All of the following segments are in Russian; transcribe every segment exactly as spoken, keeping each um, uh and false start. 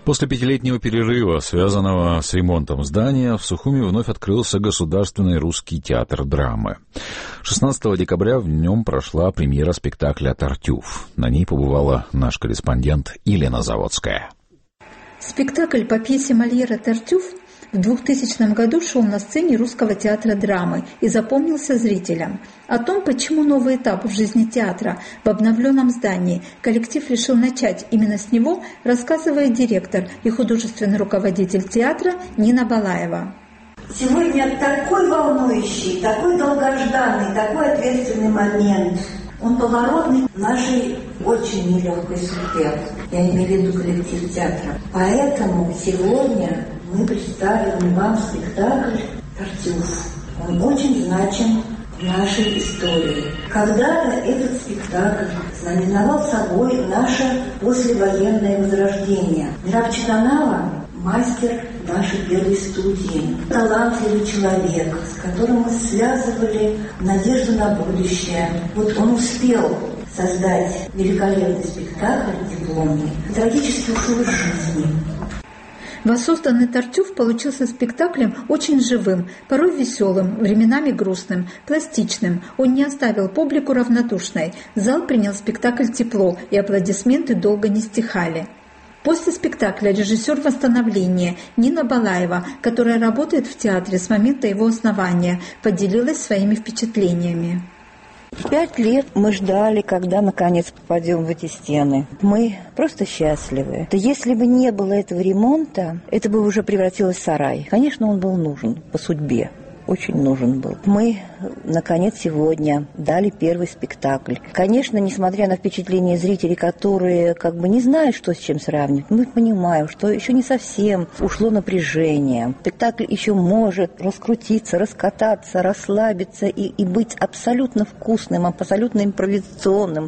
После пятилетнего перерыва, связанного с ремонтом здания, в Сухуми вновь открылся Государственный русский театр драмы. шестнадцатого декабря в нем прошла премьера спектакля «Тартюф». На ней побывала наш корреспондент Елена Заводская. Спектакль по пьесе Мольера «Тартюф» в двухтысячном году шел на сцене Русского театра драмы и запомнился зрителям. О том, почему новый этап в жизни театра в обновленном здании коллектив решил начать именно с него, рассказывает директор и художественный руководитель театра Нина Балаева. Сегодня такой волнующий, такой долгожданный, такой ответственный момент. Он поворотный в нашей очень нелегкой судьбе. Я имею в виду коллектив театра. Поэтому сегодня мы представим вам спектакль «Тартюф». Он очень значим в нашей истории. Когда-то этот спектакль знаменовал собой наше послевоенное возрождение. Мираб Читанава – мастер нашей белой студии, талантливый человек, с которым мы связывали надежду на будущее. Вот он успел создать великолепный спектакль дипломный, трагически ушел из жизни. Воссозданный «Тартюф» получился спектаклем очень живым, порой веселым, временами грустным, пластичным. Он не оставил публику равнодушной. Зал принял спектакль тепло, и аплодисменты долго не стихали. После спектакля режиссер восстановления Нина Балаева, которая работает в театре с момента его основания, поделилась своими впечатлениями. Пять лет мы ждали, когда наконец попадем в эти стены. Мы просто счастливы. Если бы не было этого ремонта, это бы уже превратилось в сарай. Конечно, он был нужен по судьбе. Очень нужен был. Мы, наконец, сегодня дали первый спектакль. Конечно, несмотря на впечатление зрителей, которые как бы не знают, что с чем сравнивать, мы понимаем, что еще не совсем ушло напряжение. Спектакль еще может раскрутиться, раскататься, расслабиться и, и быть абсолютно вкусным, абсолютно импровизационным.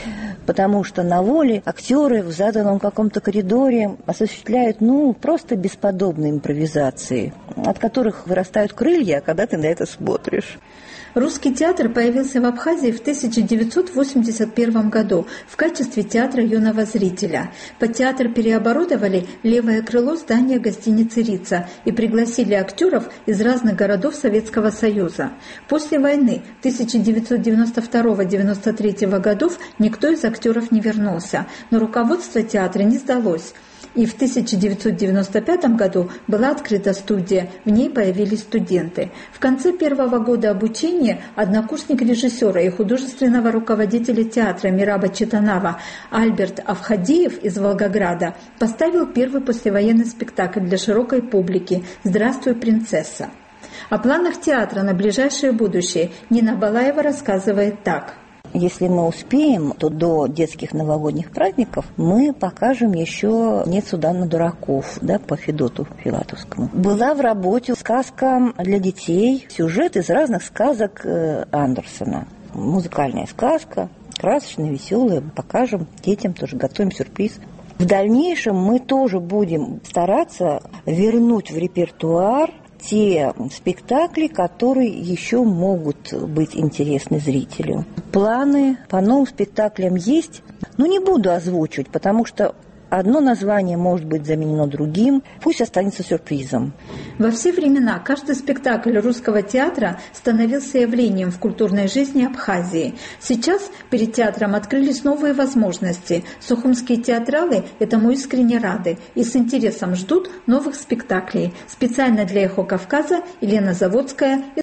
Потому что на воле актеры в заданном каком-то коридоре осуществляют, ну, просто бесподобные импровизации, от которых вырастают крылья, когда ты на это смотришь. Русский театр появился в Абхазии в тысяча девятьсот восемьдесят первом году в качестве театра юного зрителя. Под театр переоборудовали левое крыло здания гостиницы «Рица» и пригласили актеров из разных городов Советского Союза. После войны тысяча девятьсот девяносто второго — девяносто третьего годов никто из актеров не вернулся, но руководство театра не сдалось. И в тысяча девятьсот девяносто пятом году была открыта студия, в ней появились студенты. В конце первого года обучения однокурсник режиссера и художественного руководителя театра Мираба Читанава Альберт Авхадеев из Волгограда поставил первый послевоенный спектакль для широкой публики «Здравствуй, принцесса». О планах театра на ближайшее будущее Нина Балаева рассказывает так. Если мы успеем, то до детских новогодних праздников мы покажем еще «Нет суда на дураков», да, по Федоту Филатовскому. Была в работе сказка для детей, сюжет из разных сказок Андерсена. Музыкальная сказка, красочная, веселая. Покажем детям, тоже готовим сюрприз. В дальнейшем мы тоже будем стараться вернуть в репертуар те спектакли, которые еще могут быть интересны зрителю. Планы по новым спектаклям есть, но не буду озвучивать, потому что одно название может быть заменено другим, пусть останется сюрпризом. Во все времена каждый спектакль русского театра становился явлением в культурной жизни Абхазии. Сейчас перед театром открылись новые возможности. Сухумские театралы этому искренне рады и с интересом ждут новых спектаклей. Специально для «Эхо Кавказа» Елена Заводская.